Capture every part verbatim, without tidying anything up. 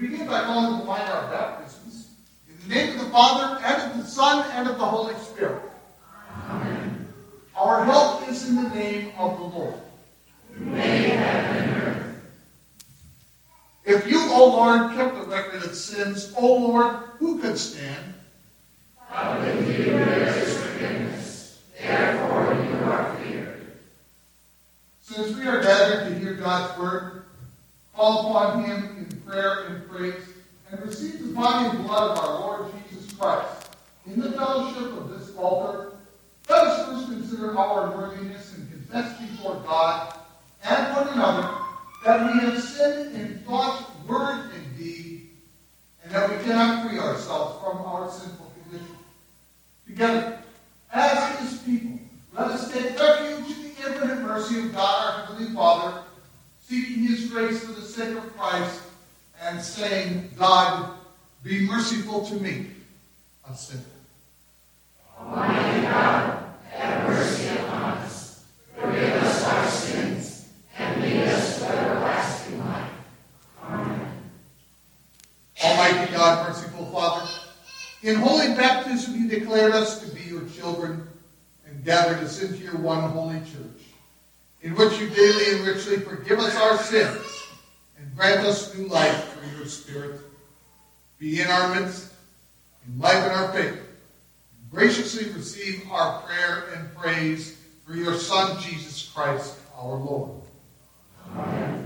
We begin by calling to mind our baptisms. In the name of the Father, and of the Son, and of the Holy Spirit. Amen. Our help is in the name of the Lord. Who made heaven and earth. If you, O Lord, kept a record of sins, O Lord, who could stand? But with you there is forgiveness. Therefore you are feared. Since we are gathered to hear God's word, call upon him in prayer and praise, and receive the body and blood of our Lord Jesus Christ. In the fellowship of this altar, let us first consider our worthiness and confess before God and one another that we have sinned in thought, word, and deed, and that we cannot free ourselves from our sinful condition. Together, as his people, let us take refuge in the infinite mercy of God, our Heavenly Father, seeking his grace for the sake of Christ, and saying, God, be merciful to me, a sinner. Almighty God, have mercy upon us. Forgive us our sins, and lead us to everlasting life. Amen. Almighty God, merciful Father, in holy baptism you declared us to be your children and gathered us into your one holy church, in which you daily and richly forgive us our sins and grant us new life through your Spirit. Be in our midst, enliven our faith, and graciously receive our prayer and praise through your Son, Jesus Christ, our Lord. Amen.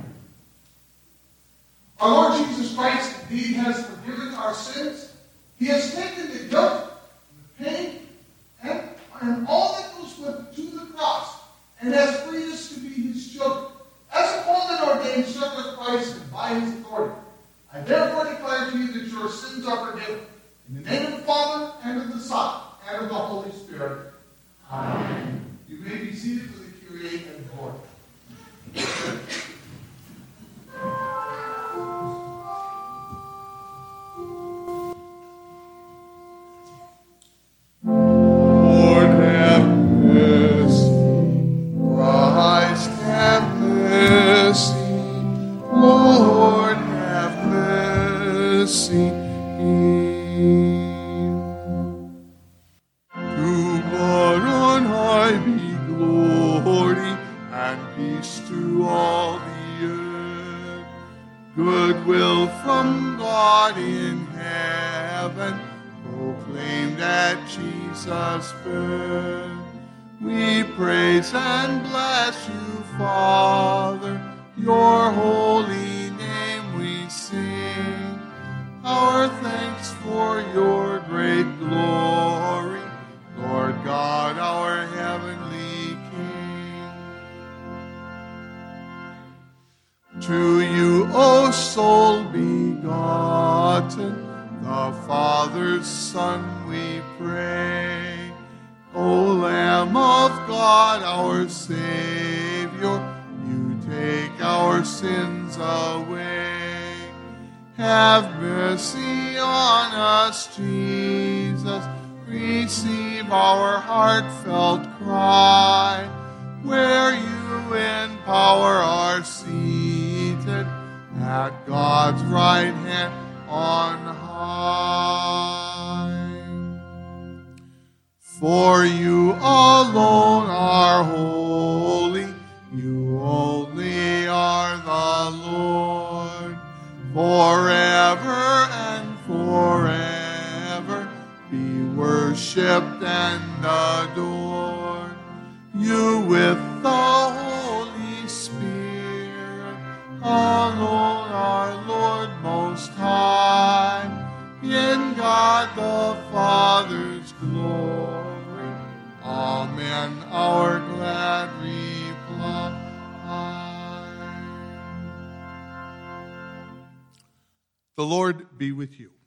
Our Lord Jesus Christ indeed has forgiven our sins. He has taken the guilt, the pain, and, and all that goes with it to the cross, and has freed us to be his children. As a called and ordained servant of Christ and by his authority, I therefore declare to you that your sins are forgiven. In the name of the Father, and of the Son, and of the Holy Spirit. Amen. You may be seated for the Kyrie and Lord. Lord have mercy, Christ have mercy, Lord have mercy. To God on high be glory and peace to all the earth, goodwill from God in heaven, proclaim that Jesus birth. We praise and bless you, Father, your holy name we sing, our thanks for your great glory, Lord God, our heavenly King. To you, O soul begotten, the Father's Son, we pray. O Lamb of God, our Savior, you take our sins away. Have mercy on us, Jesus. Receive our heartfelt cry. Where you in power are seated at God's right hand on high. For you alone are holy, you only are the Lord, forever and forever be worshipped and adored. You with the Holy Spirit, alone our Lord most high, in God the Father's glory. Amen, our glad reply. The Lord be with you.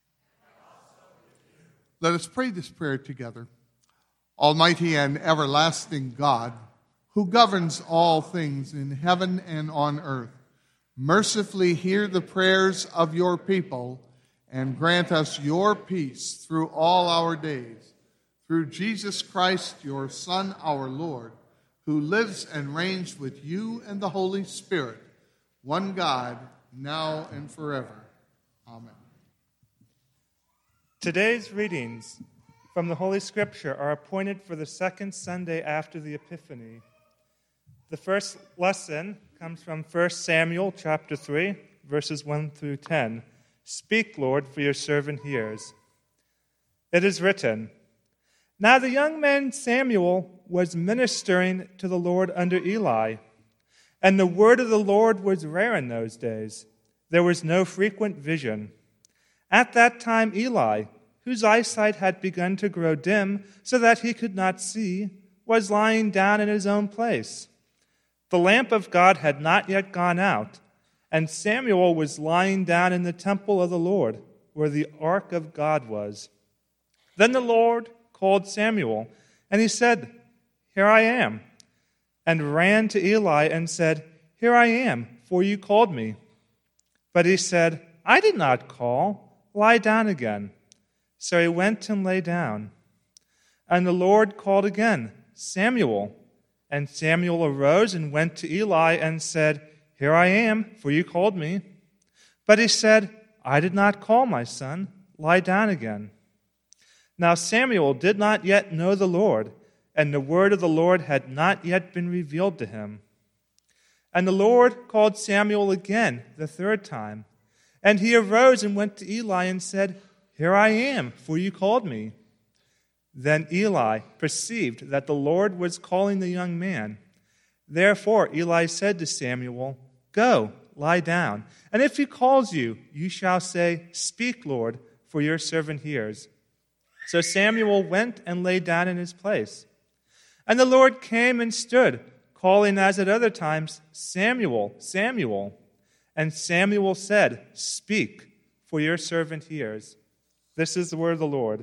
Let us pray this prayer together. Almighty and everlasting God, who governs all things in heaven and on earth, mercifully hear the prayers of your people and grant us your peace through all our days. Through Jesus Christ, your Son, our Lord, who lives and reigns with you and the Holy Spirit, one God, now and forever. Amen. Today's readings from the Holy Scripture are appointed for the second Sunday after the Epiphany. The first lesson comes from First Samuel chapter three, verses one through ten. Speak, Lord, for your servant hears. It is written, Now the young man Samuel was ministering to the Lord under Eli, and the word of the Lord was rare in those days. There was no frequent vision. At that time Eli, whose eyesight had begun to grow dim so that he could not see, was lying down in his own place. The lamp of God had not yet gone out, and Samuel was lying down in the temple of the Lord, where the ark of God was. Then the Lord called Samuel, and he said, Here I am, and ran to Eli and said, Here I am, for you called me. But he said, I did not call. Lie down again. So he went and lay down. And the Lord called again, Samuel. And Samuel arose and went to Eli and said, Here I am, for you called me. But he said, I did not call, my son. Lie down again. Now Samuel did not yet know the Lord, and the word of the Lord had not yet been revealed to him. And the Lord called Samuel again the third time. And he arose and went to Eli and said, Here I am, for you called me. Then Eli perceived that the Lord was calling the young man. Therefore Eli said to Samuel, Go, lie down, and if he calls you, you shall say, Speak, Lord, for your servant hears. So Samuel went and lay down in his place. And the Lord came and stood, calling as at other times, Samuel, Samuel. And Samuel said, Speak, for your servant hears. This is the word of the Lord.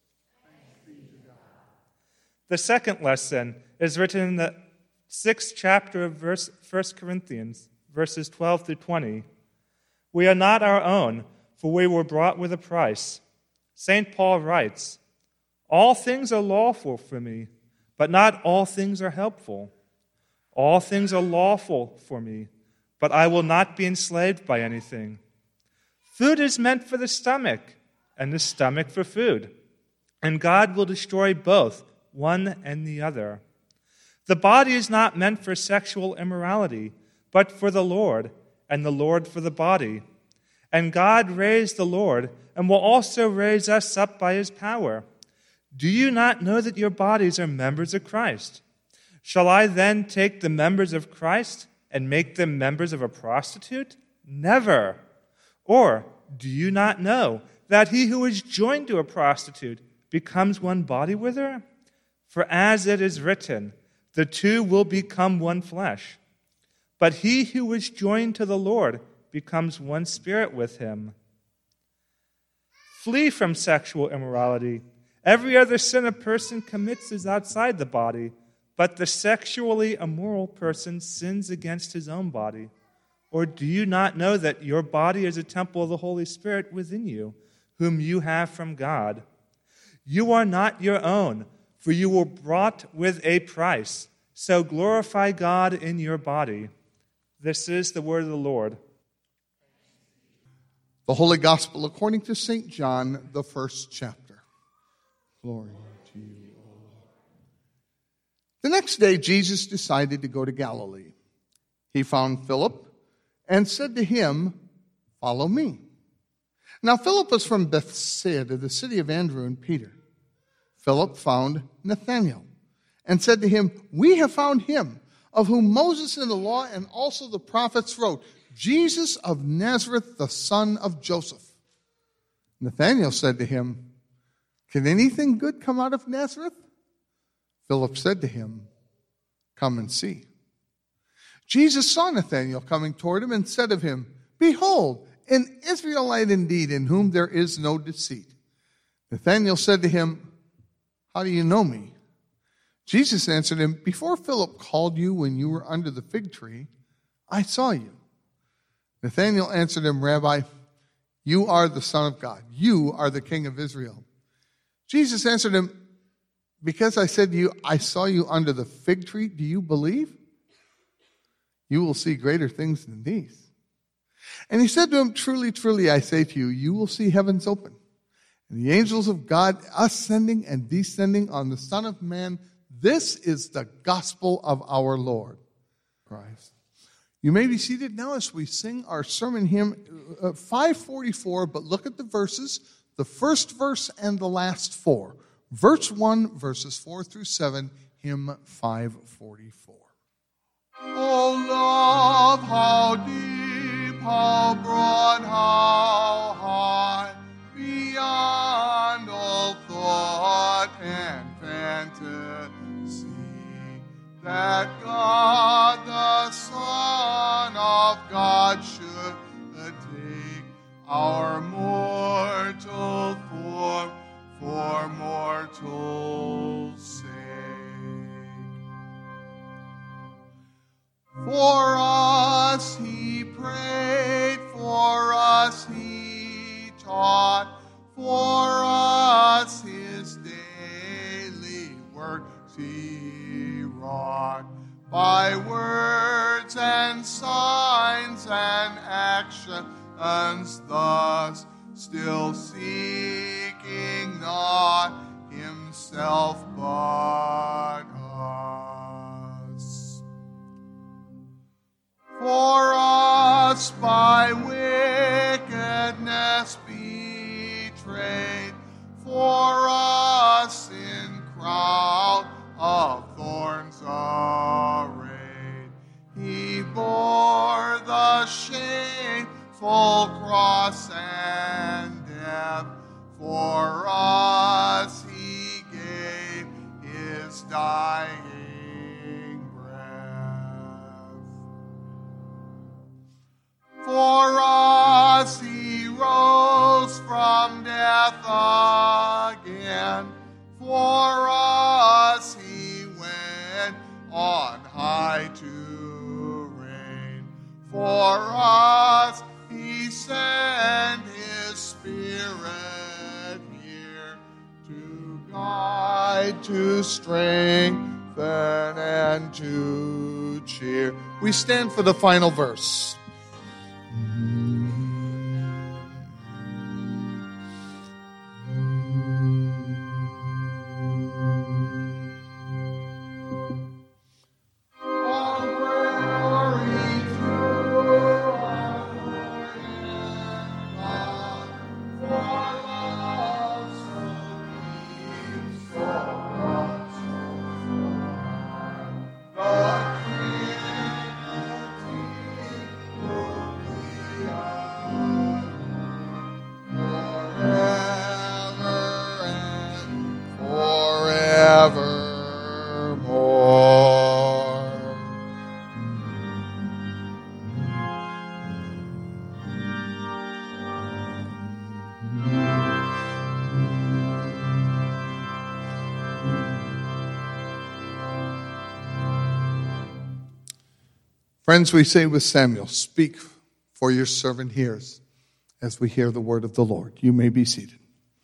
The second lesson is written in the sixth chapter of verse, First Corinthians, verses twelve through twenty. We are not our own, for we were bought with a price. Saint Paul writes, All things are lawful for me, but not all things are helpful. All things are lawful for me, but I will not be enslaved by anything. Food is meant for the stomach, and the stomach for food. And God will destroy both, one and the other. The body is not meant for sexual immorality, but for the Lord, and the Lord for the body. And God raised the Lord, and will also raise us up by his power. Do you not know that your bodies are members of Christ? Shall I then take the members of Christ and make them members of a prostitute? Never. Or do you not know that he who is joined to a prostitute becomes one body with her? For as it is written, the two will become one flesh. But he who is joined to the Lord becomes one spirit with him. Flee from sexual immorality. Every other sin a person commits is outside the body, but the sexually immoral person sins against his own body. Or do you not know that your body is a temple of the Holy Spirit within you, whom you have from God? You are not your own, for you were bought with a price. So glorify God in your body. This is the word of the Lord. The Holy Gospel according to Saint John, the first chapter. Glory to you, O Lord. The next day, Jesus decided to go to Galilee. He found Philip and said to him, Follow me. Now Philip was from Bethsaida, the city of Andrew and Peter. Philip found Nathanael and said to him, We have found him, of whom Moses in the law and also the prophets wrote, Jesus of Nazareth, the son of Joseph. Nathanael said to him, Can anything good come out of Nazareth? Philip said to him, Come and see. Jesus saw Nathanael coming toward him and said of him, Behold, an Israelite indeed, in whom there is no deceit. Nathanael said to him, How do you know me? Jesus answered him, Before Philip called you when you were under the fig tree, I saw you. Nathanael answered him, Rabbi, you are the Son of God. You are the King of Israel. Jesus answered him, Because I said to you, I saw you under the fig tree, do you believe? You will see greater things than these. And he said to him, truly, truly, I say to you, you will see heavens open, and the angels of God ascending and descending on the Son of Man. This is the gospel of our Lord Christ. You may be seated now as we sing our sermon hymn, uh, five forty-four, but look at the verses, the first verse and the last four. Verse one, verses four through seven, hymn five forty-four. Oh, love, how deep, how broad, how high, beyond all thought and fantasy, that God the Son of God should take our mortal form for mortals' sake. For us he prayed, for us he taught, for us his daily works he wrought, by words and signs and actions thus, still seeking not himself but us. For us by wickedness betrayed, for us in crown of thorns arrayed, he bore the shameful cross and death. For us he gave his dying breath. For us he rose from death again. For us he went on high to reign. For us he sent his Spirit here to guide, to strengthen, and to cheer. We stand for the final verse. Friends, we say with Samuel, speak, for your servant hears, as we hear the word of the Lord. You may be seated.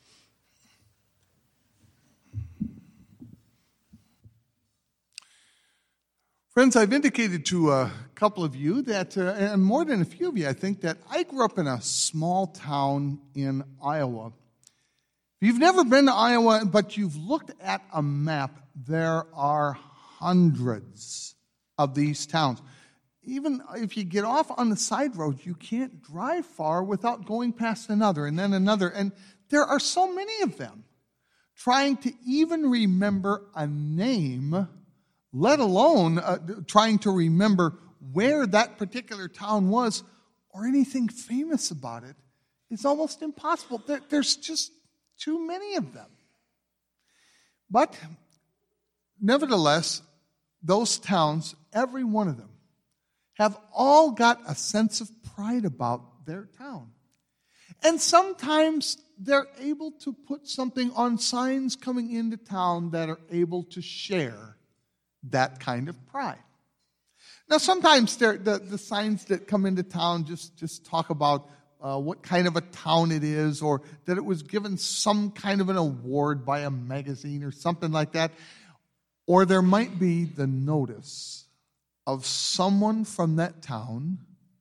Friends, I've indicated to a couple of you that, uh, and more than a few of you, I think, that I grew up in a small town in Iowa. If you've never been to Iowa, but you've looked at a map, there are hundreds of these towns. Even if you get off on the side roads, you can't drive far without going past another and then another. And there are so many of them. Trying to even remember a name, let alone uh, trying to remember where that particular town was or anything famous about it, is almost impossible. There, there's just too many of them. But nevertheless, those towns, every one of them, have all got a sense of pride about their town. And sometimes they're able to put something on signs coming into town that are able to share that kind of pride. Now, sometimes the, the signs that come into town just, just talk about uh, what kind of a town it is, or that it was given some kind of an award by a magazine or something like that. Or there might be the notice of someone from that town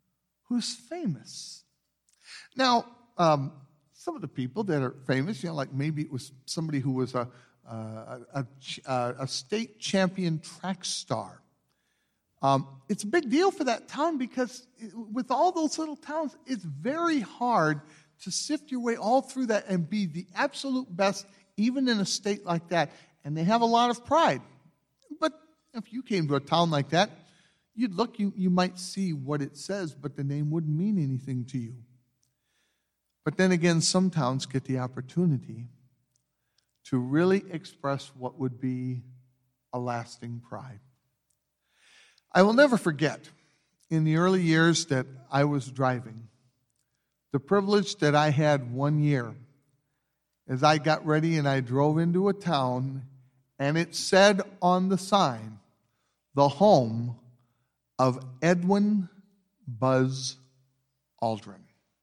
who's famous. Now, um, some of the people that are famous, you know, like maybe it was somebody who was a, a, a, a, a state champion track star. Um, it's a big deal for that town because it, with all those little towns, it's very hard to sift your way all through that and be the absolute best, even in a state like that. And they have a lot of pride. But if you came to a town like that, you'd look, you, you might see what it says, but the name wouldn't mean anything to you. But then again, some towns get the opportunity to really express what would be a lasting pride. I will never forget, in the early years that I was driving, the privilege that I had one year as I got ready and I drove into a town, and it said on the sign, the home of Edwin Buzz Aldrin.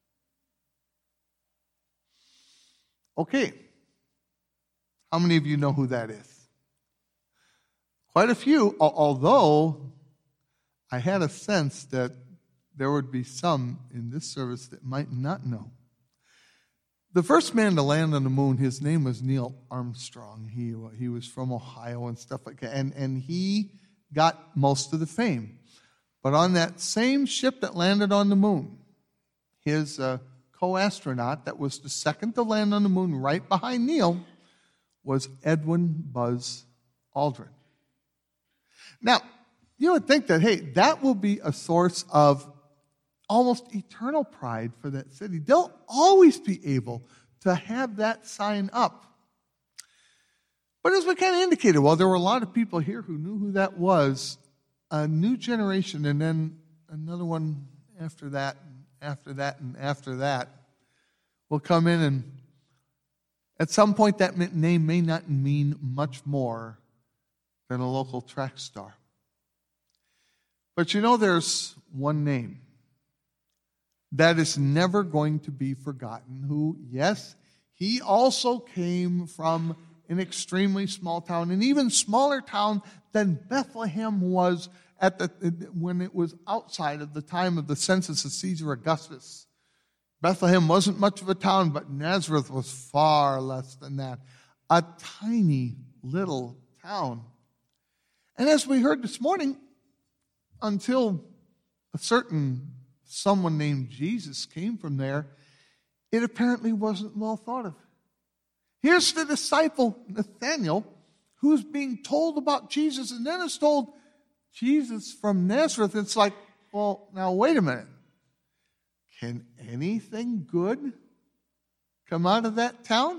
Okay, how many of you know who that is? Quite a few, although I had a sense that there would be some in this service that might not know. The first man to land on the moon, his name was Neil Armstrong. He, he was from Ohio and stuff like that, and, and he got most of the fame. But on that same ship that landed on the moon, his uh, co-astronaut that was the second to land on the moon right behind Neil was Edwin Buzz Aldrin. Now, you would think that, hey, that will be a source of almost eternal pride for that city. They'll always be able to have that sign up. But as we kind of indicated, while there were a lot of people here who knew who that was, a new generation and then another one after that, and after that, and after that will come in, and at some point that name may not mean much more than a local track star. But you know, there's one name that is never going to be forgotten, who, yes, he also came from an extremely small town, an even smaller town than Bethlehem was at the when it was outside of the time of the census of Caesar Augustus. Bethlehem wasn't much of a town, but Nazareth was far less than that. A tiny little town. And as we heard this morning, until a certain someone named Jesus came from there, it apparently wasn't well thought of. Here's the disciple, Nathanael, who's being told about Jesus, and then is told, Jesus from Nazareth. It's like, well, now wait a minute. Can anything good come out of that town?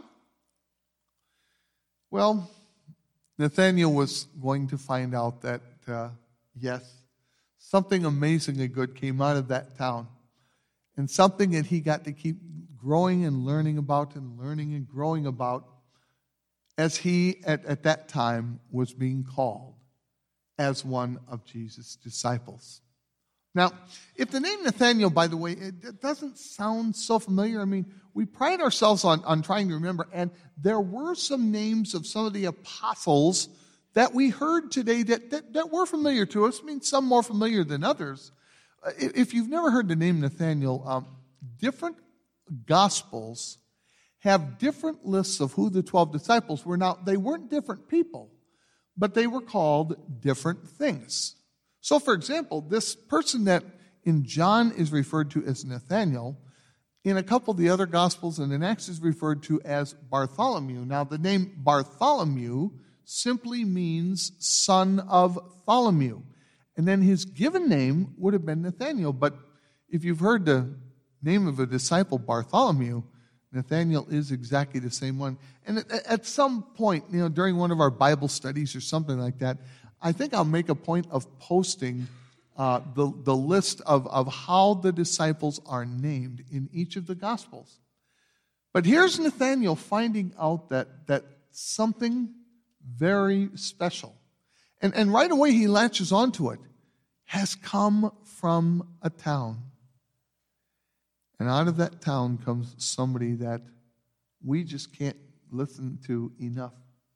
Well, Nathanael was going to find out that, uh, yes, something amazingly good came out of that town, and something that he got to keep growing and learning about and learning and growing about as he, at, at that time, was being called as one of Jesus' disciples. Now, if the name Nathanael, by the way, it, it doesn't sound so familiar, I mean, we pride ourselves on, on trying to remember, and there were some names of some of the apostles that we heard today that, that, that were familiar to us. I mean, some more familiar than others. If you've never heard the name Nathanael, um, different Gospels have different lists of who the twelve disciples were. Now, they weren't different people, but they were called different things. So, for example, this person that in John is referred to as Nathanael, in a couple of the other Gospels and in Acts is referred to as Bartholomew. Now, the name Bartholomew simply means son of Tholomew. And then his given name would have been Nathanael. But if you've heard the name of a disciple, Bartholomew, Nathanael is exactly the same one. And at, at some point, you know, during one of our Bible studies or something like that, I think I'll make a point of posting uh, the, the list of, of how the disciples are named in each of the Gospels. But here's Nathanael finding out that, that something very special, and, and right away he latches onto it, has come from a town. And out of that town comes somebody that we just can't listen to enough.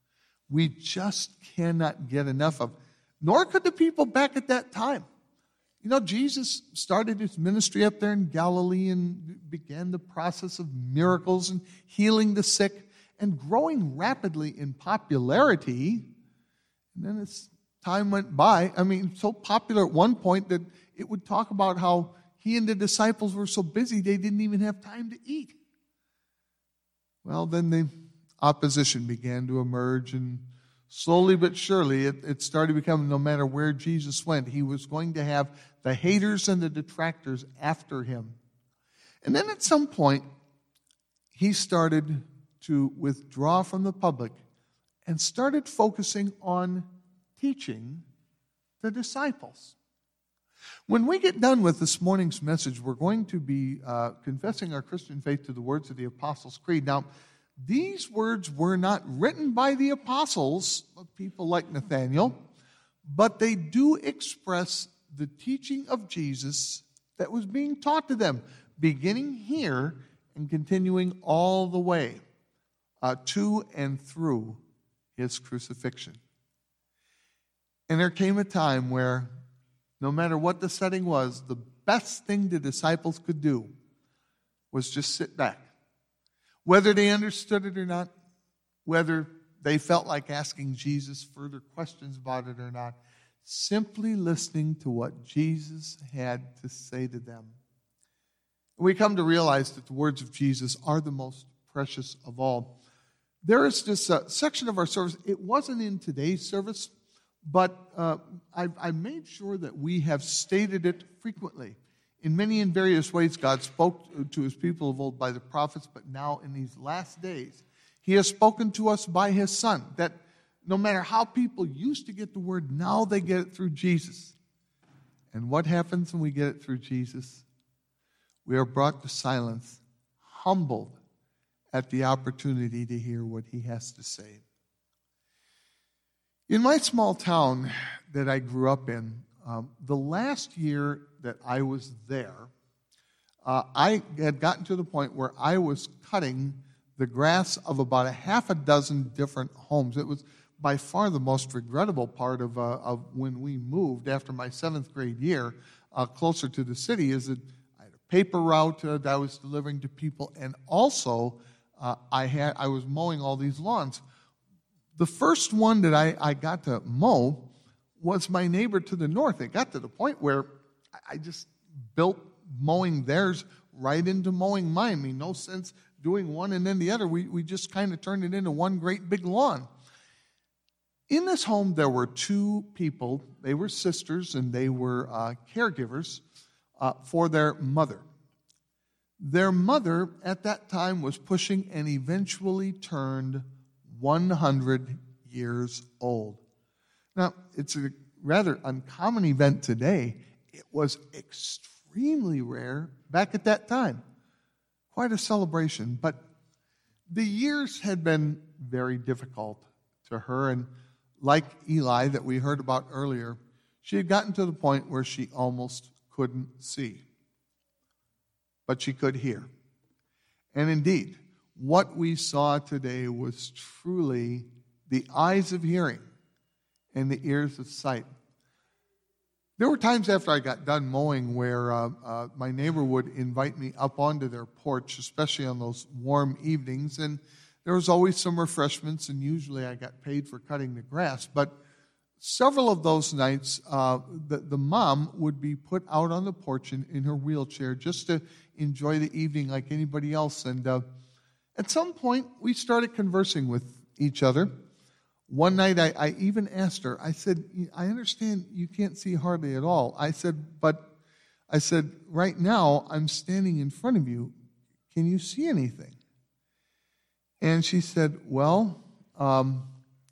We just cannot get enough of. Nor could the people back at that time. You know, Jesus started his ministry up there in Galilee and began the process of miracles and healing the sick and growing rapidly in popularity. And then as time went by, I mean, so popular at one point that it would talk about how he and the disciples were so busy they didn't even have time to eat. Well, then the opposition began to emerge, and slowly but surely it, it started becoming no matter where Jesus went, he was going to have the haters and the detractors after him. And then at some point, he started to withdraw from the public and started focusing on teaching the disciples. When we get done with this morning's message, we're going to be uh, confessing our Christian faith to the words of the Apostles' Creed. Now, these words were not written by the apostles, people like Nathaniel, but they do express the teaching of Jesus that was being taught to them, beginning here and continuing all the way uh, to and through his crucifixion. And there came a time where, no matter what the setting was, the best thing the disciples could do was just sit back. Whether they understood it or not, whether they felt like asking Jesus further questions about it or not, simply listening to what Jesus had to say to them. We come to realize that the words of Jesus are the most precious of all. There is this uh, section of our service, it wasn't in today's service, but uh, I, I made sure that we have stated it frequently. In many and various ways, God spoke to his people of old by the prophets, but now in these last days, he has spoken to us by his Son, that no matter how people used to get the word, now they get it through Jesus. And what happens when we get it through Jesus? We are brought to silence, humbled at the opportunity to hear what he has to say. In my small town that I grew up in, um, the last year that I was there, uh, I had gotten to the point where I was cutting the grass of about a half a dozen different homes. It was by far the most regrettable part of, uh, of when we moved after my seventh grade year uh, closer to the city, is that I had a paper route uh, that I was delivering to people, and also uh, I had I was mowing all these lawns. The first one that I, I got to mow was my neighbor to the north. It got to the point where I just built mowing theirs right into mowing mine. I mean, no sense doing one and then the other. We, we just kind of turned it into one great big lawn. In this home, there were two people. They were sisters, and they were uh, caregivers uh, for their mother. Their mother, at that time, was pushing and eventually turned one hundred years old. Now, it's a rather uncommon event today. It was extremely rare back at that time. Quite a celebration. But the years had been very difficult to her, and like Eli that we heard about earlier, she had gotten to the point where she almost couldn't see. But she could hear. And indeed, what we saw today was truly the eyes of hearing and the ears of sight. There were times after I got done mowing where uh, uh, my neighbor would invite me up onto their porch, especially on those warm evenings, and there was always some refreshments, and usually I got paid for cutting the grass. But several of those nights, uh, the, the mom would be put out on the porch in, in her wheelchair just to enjoy the evening like anybody else. And uh, at some point, we started conversing with each other. One night, I, I even asked her, I said, I understand you can't see hardly at all. I said, but I said, right now, I'm standing in front of you. Can you see anything? And she said, well, um,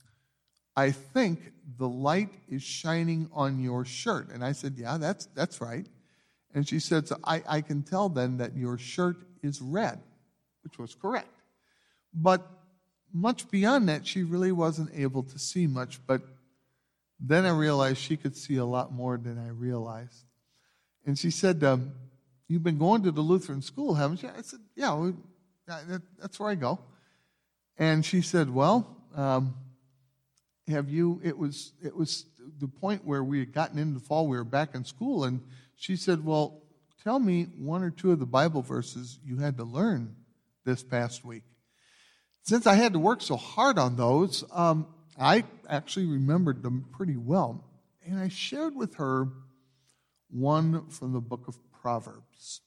I think the light is shining on your shirt. And I said, yeah, that's that's right. And she said, so I, I can tell then that your shirt is red, which was correct. But much beyond that, she really wasn't able to see much. But then I realized she could see a lot more than I realized. And she said, um, you've been going to the Lutheran school, haven't you? I said, yeah, we, that, that's where I go. And she said, well, um, have you, it was, it was the point where we had gotten into the fall, we were back in school, and she said, well, tell me one or two of the Bible verses you had to learn this past week. Since I had to work so hard on those, um, I actually remembered them pretty well. And I shared with her one from the book of Proverbs.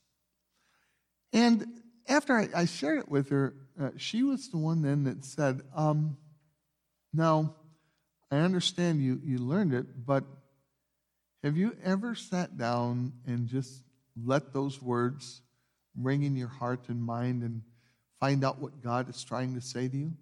And after I, I shared it with her, uh, she was the one then that said, um, now, I understand you, you learned it, but have you ever sat down and just let those words ring in your heart and mind and find out what God is trying to say to you?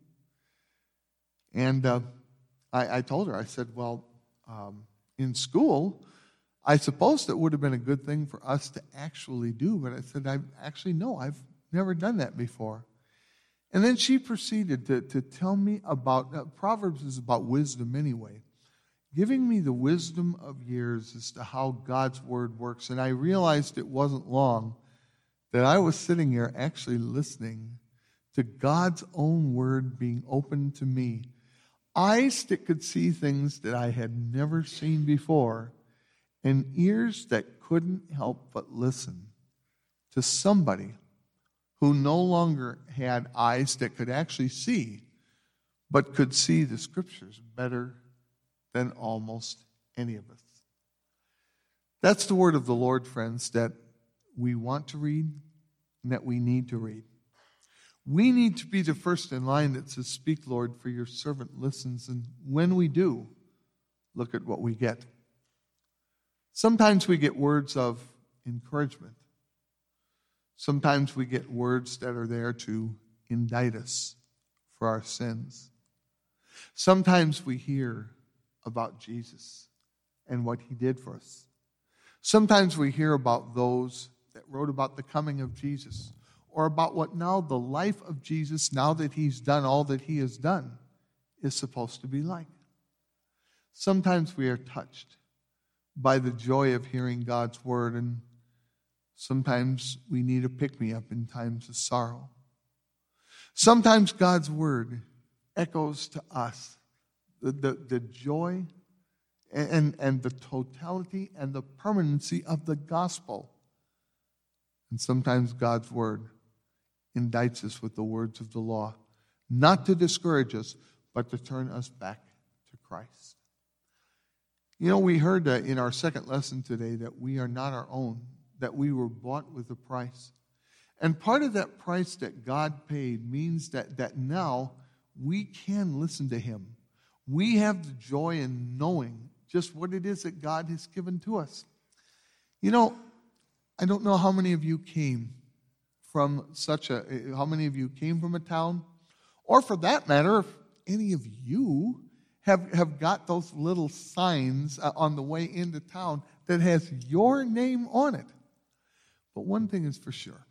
And uh, I, I told her, I said, well, um, in school, I suppose that would have been a good thing for us to actually do, but I said, I actually, no, I've never done that before. And then she proceeded to, to tell me about, uh, Proverbs is about wisdom anyway, giving me the wisdom of years as to how God's word works. And I realized it wasn't long that I was sitting here actually listening to God's own word being opened to me. Eyes that could see things that I had never seen before, and ears that couldn't help but listen to somebody who no longer had eyes that could actually see, but could see the scriptures better than almost any of us. That's the word of the Lord, friends, that we want to read and that we need to read. We need to be the first in line that says, speak, Lord, for your servant listens. And when we do, look at what we get. Sometimes we get words of encouragement. Sometimes we get words that are there to indict us for our sins. Sometimes we hear about Jesus and what he did for us. Sometimes we hear about those that wrote about the coming of Jesus, or about what now the life of Jesus, now that he's done all that he has done, is supposed to be like. Sometimes we are touched by the joy of hearing God's word, and sometimes we need a pick-me-up in times of sorrow. Sometimes God's word echoes to us the, the, the joy and, and the totality and the permanency of the gospel. And sometimes God's word indicts us with the words of the law, not to discourage us, but to turn us back to Christ. You know, we heard uh, in our second lesson today that we are not our own, that we were bought with a price. And part of that price that God paid means that, that now we can listen to him. We have the joy in knowing just what it is that God has given to us. You know, I don't know how many of you came from such a, how many of you came from a town, or for that matter, if any of you have, have got those little signs uh, on the way into town that has your name on it. But one thing is for sure.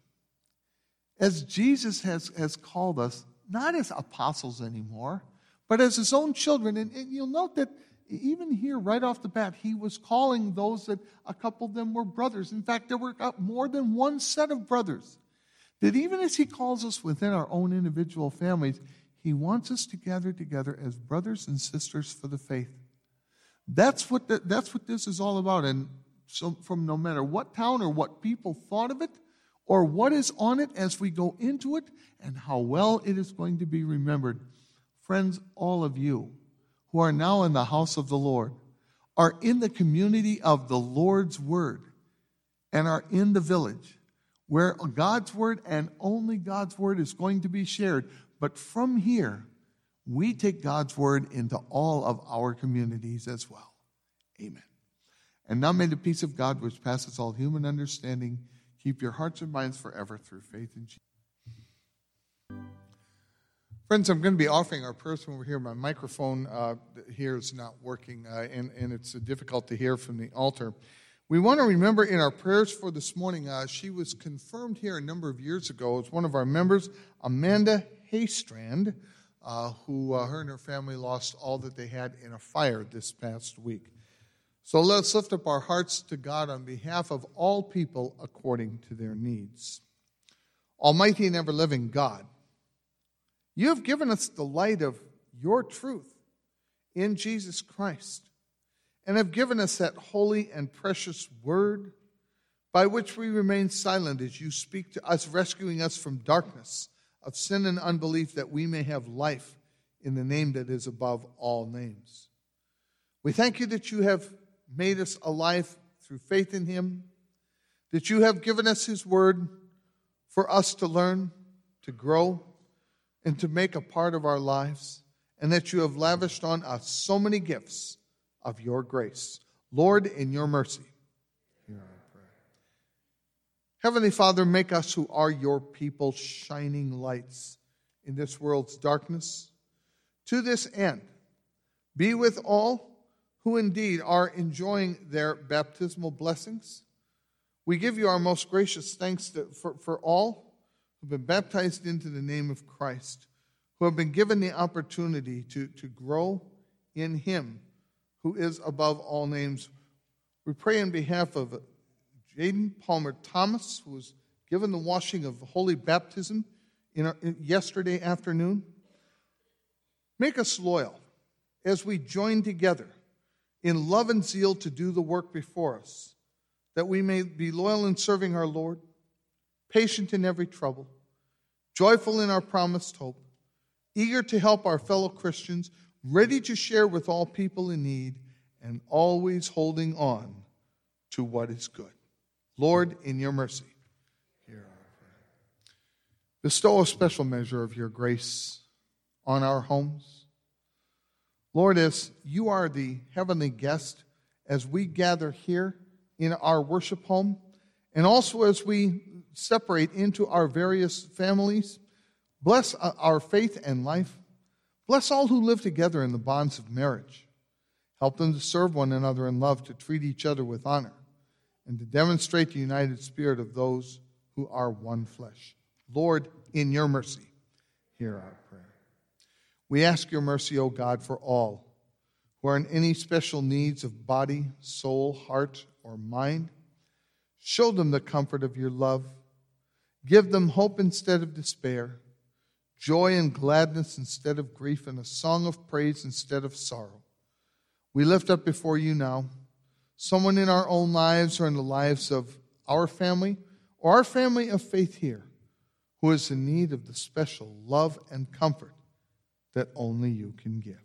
As Jesus has, has called us, not as apostles anymore, but as his own children, and, and you'll note that even here, right off the bat, he was calling those that a couple of them were brothers. In fact, there were more than one set of brothers. That even as he calls us within our own individual families, he wants us to gather together as brothers and sisters for the faith. That's what the, that's what this is all about. And so from no matter what town or what people thought of it, or what is on it as we go into it, and how well it is going to be remembered. Friends, all of you who are now in the house of the Lord are in the community of the Lord's word and are in the village where God's word and only God's word is going to be shared. But from here, we take God's word into all of our communities as well. Amen. And now may the peace of God, which passes all human understanding, keep your hearts and minds forever through faith in Jesus. Friends, I'm going to be offering our prayers from over here. My microphone uh, here is not working, uh, and, and it's uh, difficult to hear from the altar. We want to remember in our prayers for this morning, uh, she was confirmed here a number of years ago as one of our members, Amanda Haystrand, uh, who uh, her and her family lost all that they had in a fire this past week. So let's lift up our hearts to God on behalf of all people according to their needs. Almighty and ever-living God, you have given us the light of your truth in Jesus Christ. and have given us that holy and precious word by which we remain silent as you speak to us, rescuing us from darkness of sin and unbelief, that we may have life in the name that is above all names. We thank you that you have made us alive through faith in him, that you have given us his word for us to learn, to grow, and to make a part of our lives, and that you have lavished on us so many gifts of your grace. Lord, in your mercy, hear our prayer. Heavenly Father, make us who are your people shining lights in this world's darkness. To this end, be with all who indeed are enjoying their baptismal blessings. We give you our most gracious thanks to, for, for all who have been baptized into the name of Christ, who have been given the opportunity to, to grow in him who is above all names. We pray on behalf of Jaden Palmer Thomas, who was given the washing of holy baptism in our, in yesterday afternoon. Make us loyal as we join together in love and zeal to do the work before us, that we may be loyal in serving our Lord, patient in every trouble, joyful in our promised hope, eager to help our fellow Christians, ready to share with all people in need, and always holding on to what is good. Lord, in your mercy, hear our prayer. Bestow a special measure of your grace on our homes. Lord, as you are the heavenly guest, as we gather here in our worship home, and also as we separate into our various families, bless our faith and life. Bless all who live together in the bonds of marriage. Help them to serve one another in love, to treat each other with honor, and to demonstrate the united spirit of those who are one flesh. Lord, in your mercy, hear our prayer. We ask your mercy, O God, for all who are in any special needs of body, soul, heart, or mind. Show them the comfort of your love. Give them hope instead of despair, joy and gladness instead of grief, and a song of praise instead of sorrow. We lift up before you now someone in our own lives or in the lives of our family or our family of faith here who is in need of the special love and comfort that only you can give.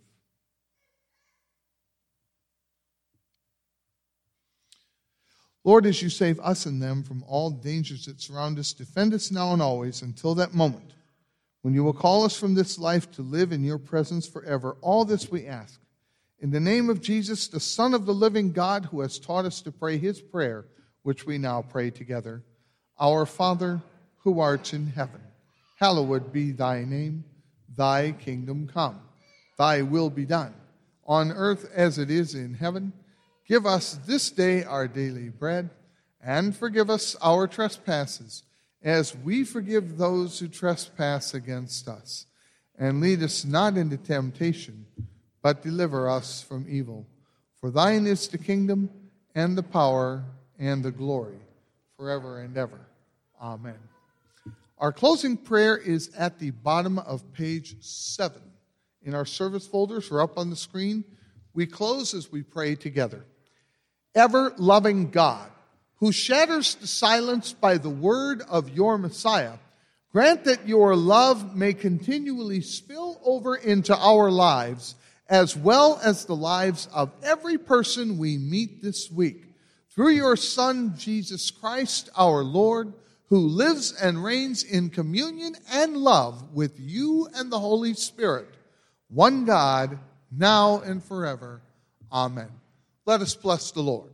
Lord, as you save us and them from all dangers that surround us, defend us now and always until that moment when you will call us from this life to live in your presence forever. All this we ask in the name of Jesus, the Son of the living God, who has taught us to pray his prayer, which we now pray together. Our Father, who art in heaven, hallowed be thy name. Thy kingdom come. Thy will be done, on earth as it is in heaven. Give us this day our daily bread, and forgive us our trespasses, as we forgive those who trespass against us. And lead us not into temptation, but deliver us from evil. For thine is the kingdom, and the power, and the glory, forever and ever. Amen. Our closing prayer is at the bottom of page seven in our service folders, or up on the screen. We close as we pray together. Ever-loving God, who shatters the silence by the word of your Messiah, grant that your love may continually spill over into our lives, as well as the lives of every person we meet this week. Through your Son, Jesus Christ, our Lord, who lives and reigns in communion and love with you and the Holy Spirit, one God, now and forever. Amen. Let us bless the Lord.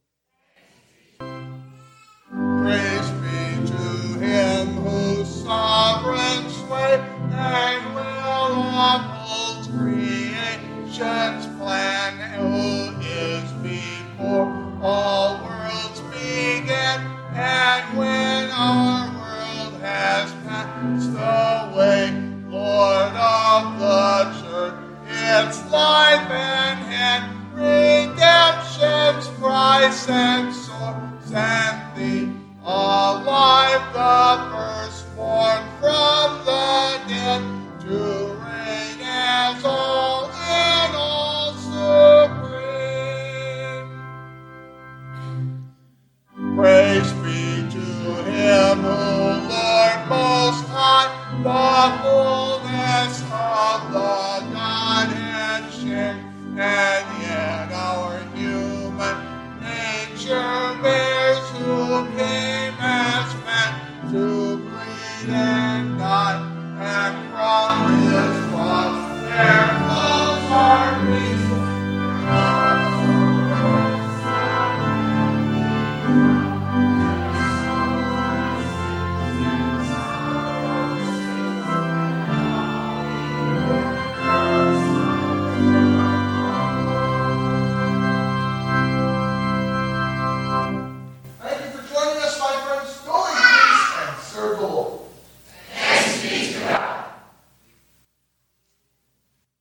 Praise be to him whose sovereign sway and will upholds creation's plan, who is before all worlds began, and when our world has passed away, Lord of the church, its life and hand, redemption's price and source, and the all the fullness of the Godhead shared, and yet our human nature